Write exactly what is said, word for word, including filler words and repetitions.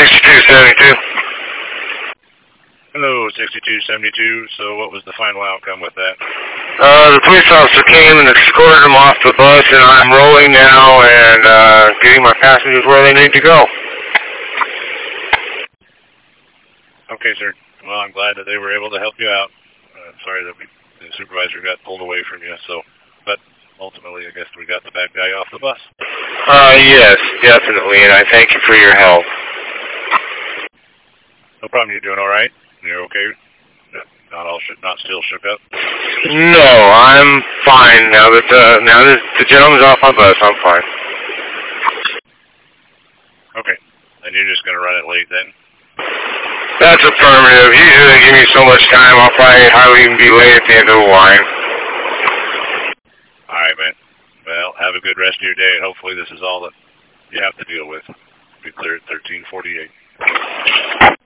sixty-two seventy-two. Hello, sixty-two seventy-two. So what was the final outcome with that? Uh, the police officer came and escorted him off the bus, and I'm rolling now and uh, getting my passengers where they need to go. Okay, sir. Well, I'm glad that they were able to help you out. Uh, sorry that we, the supervisor got pulled away from you. So, but ultimately, I guess we got the bad guy off the bus. Uh, yes, definitely, and I thank you for your help. No problem. You're doing all right? You're okay? Not all, sh not still shook up? No, I'm fine now that uh, now that the gentleman's off my bus. I'm fine. Okay, and you're just gonna run it late then? That's affirmative. Usually they give me so much time, I'll probably hardly even be late at the end of the line. All right, man. Well, have a good rest of your day, and hopefully this is all that you have to deal with. Be clear at thirteen forty-eight.